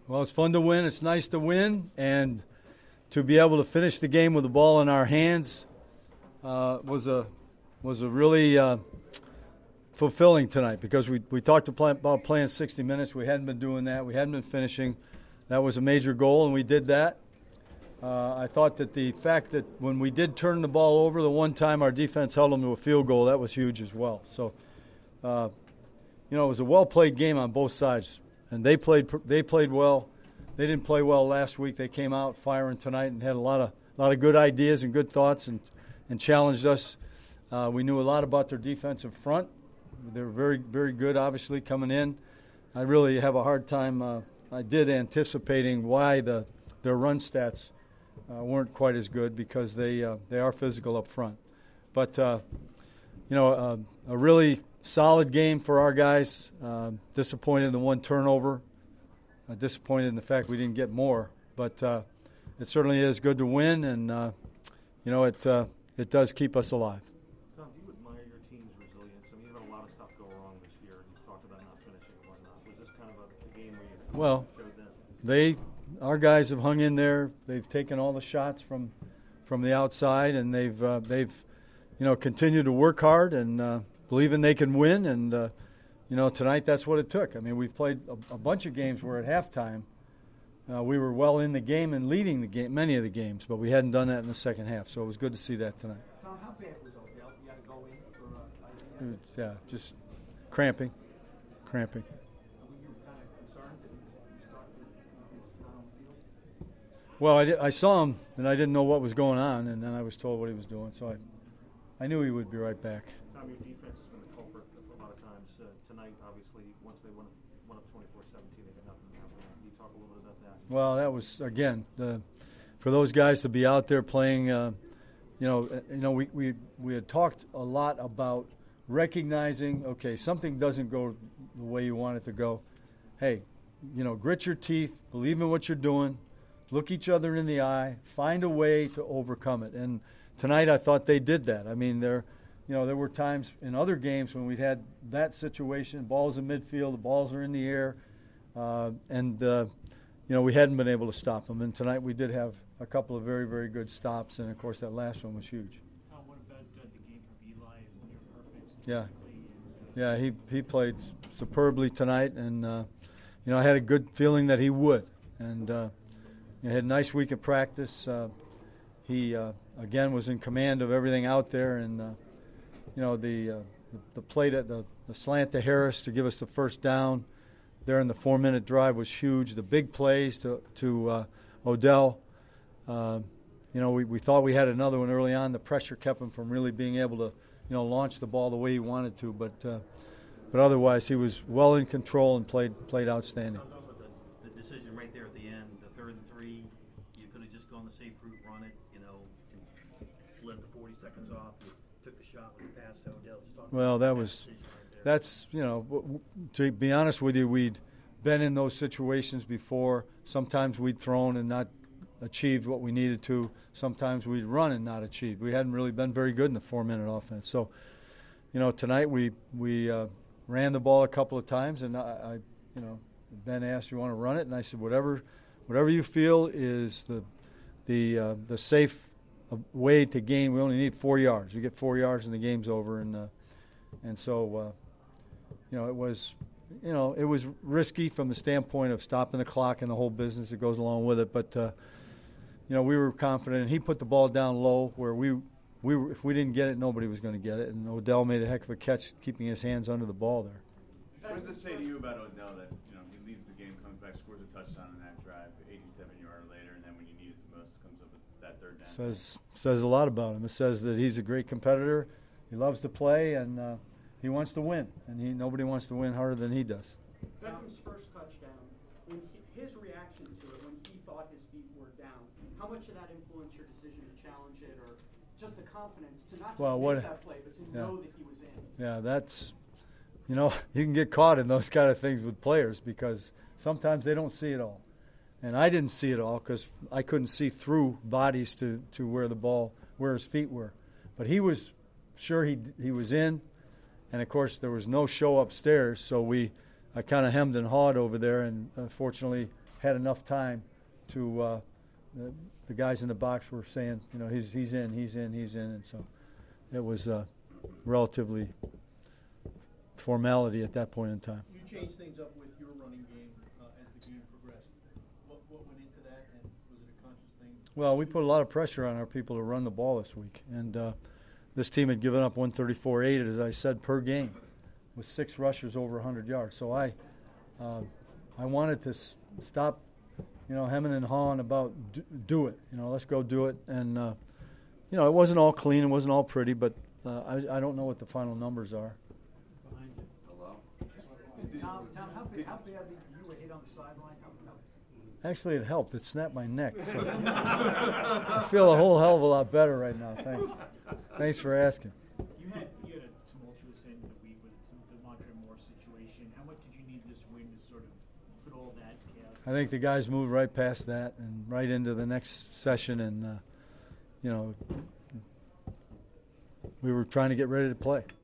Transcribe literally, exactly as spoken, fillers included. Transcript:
Well, it's fun to win. It's nice to win, and to be able to finish the game with the ball in our hands uh, was a was a really uh, fulfilling tonight, because we we talked to play, about playing sixty minutes. We hadn't been doing that. We hadn't been finishing. That was a major goal, and we did that. Uh, I thought that the fact that when we did turn the ball over the one time, our defense held them to a field goal, that was huge as well. So, uh, you know, it was a well-played game on both sides. And they played. They played well. They didn't play well last week. They came out firing tonight and had a lot of lot of good ideas and good thoughts, and and challenged us. Uh, we knew a lot about their defensive front. They were very very good, obviously, coming in. I really have a hard time. Uh, I did anticipating why the their run stats uh, weren't quite as good, because they uh, they are physical up front. But uh, you know, uh, a really solid game for our guys. Uh, disappointed in the one turnover. Uh, disappointed in the fact we didn't get more. But uh, it certainly is good to win, and uh, you know it uh, it does keep us alive. Tom, do you admire your team's resilience? I mean, you've had a lot of stuff go wrong this year. You talked about not finishing and whatnot. Was this kind of a, a game where you well, showed that? They, our guys have hung in there. They've taken all the shots from from the outside, and they've uh, they've you know continued to work hard and. Uh, believing they can win, and, uh, you know, tonight that's what it took. I mean, we've played a, a bunch of games where at halftime uh, we were well in the game and leading the game, many of the games, but we hadn't done that in the second half, so it was good to see that tonight. Tom, how bad was Odell? You had to go in for uh, was, Yeah, just cramping, cramping. I mean, you were kind of concerned that you saw he was not on the field? Well, I, did, I saw him, and I didn't know what was going on, and then I was told what he was doing, so I, I knew he would be right back. Tom, your defense has been the culprit a lot of times. Uh, tonight, obviously, once they went, went up twenty-four seventeen, they got nothing happening. Can you talk a little bit about that? Well, that was, again, the, for those guys to be out there playing, uh, you know, uh, you know, we, we, we had talked a lot about recognizing, okay, something doesn't go the way you want it to go. Hey, you know, grit your teeth, believe in what you're doing, look each other in the eye, find a way to overcome it. And tonight I thought they did that. I mean, they're, You know, there were times in other games when we'd had that situation, balls in midfield, the balls are in the air, uh, and, uh, you know, we hadn't been able to stop them. And tonight we did have a couple of very, very good stops, and, of course, that last one was huge. Tom, what about uh, the game from Eli and near perfect? Yeah. Yeah, he, he played superbly tonight, and, uh, you know, I had a good feeling that he would. And uh, he had a nice week of practice. Uh, he, uh, again, was in command of everything out there, and, uh, You know, the, uh, the the play to the, the slant to Harris to give us the first down there in the four-minute drive was huge. The big plays to to uh, Odell. Uh, you know, we, we thought we had another one early on. The pressure kept him from really being able to, you know, launch the ball the way he wanted to. But uh, but otherwise, he was well in control and played played outstanding. Talk about the, the decision right there at the end, the third and three. You could have just gone the safe route, run it, you know, and let the forty seconds off. You took the shot with the pass to Odell. Just talk Well, about that that was decision right there. that's you know w- w- to be honest with you, we'd been in those situations before. Sometimes we'd thrown and not achieved what we needed to. Sometimes we'd run and not achieved. We hadn't really been very good in the four-minute offense. So, you know, tonight we we uh, ran the ball a couple of times, and I, I, you know, Ben asked, "You want to run it?" And I said, "Whatever, whatever you feel is the the uh, the safe way to gain. We only need four yards. We get four yards, and the game's over." And uh, and so, uh, you know, it was. You know, it was risky from the standpoint of stopping the clock and the whole business that goes along with it. But, uh, you know, we were confident. And he put the ball down low where we, we were, if we didn't get it, nobody was going to get it. And Odell made a heck of a catch keeping his hands under the ball there. What does it say to you about Odell that, you know, he leaves the game, comes back, scores a touchdown in that drive, eighty-seven yards later, and then when you need it the most, comes up with that third down? Says, says a lot about him. It says that he's a great competitor. He loves to play, and uh, he wants to win, and he nobody wants to win harder than he does. Beckham's first touchdown, when he, his reaction to it, when he thought his feet were down, how much of that influenced your decision to challenge it, or just the confidence to not just Well, make what- that play, but to yeah. know that he was in? Yeah, that's, you know, you can get caught in those kind of things with players because sometimes they don't see it all. And I didn't see it all because I couldn't see through bodies to, to where the ball, where his feet were. But he was sure he he was in. And, of course, there was no show upstairs, so we I kind of hemmed and hawed over there and uh, fortunately had enough time to. Uh, the, the guys in the box were saying, you know, he's he's in, he's in, he's in, and so it was uh, relatively formality at that point in time. You changed things up with your running game uh, as the game progressed. What, what went into that, and was it a conscious thing? Well, we put a lot of pressure on our people to run the ball this week, and uh, this team had given up one thirty-four eight, as I said, per game, with six rushers over one hundred yards. So I, uh, I wanted to s- stop, you know, hemming and hawing about do, do it. You know, let's go do it. And uh, you know, it wasn't all clean, it wasn't all pretty, but uh, I, I don't know what the final numbers are. Tom, Tom, how, bad- how badly you were hit on the sideline? How, how, Actually, it helped. It snapped my neck. So I feel a whole hell of a lot better right now. Thanks. Thanks for asking. You had you had a tumultuous end of the week with some Demontre Moore situation. How much did you need this win to sort of put all that chaos? I think the guys moved right past that and right into the next session, and uh, you know, we were trying to get ready to play.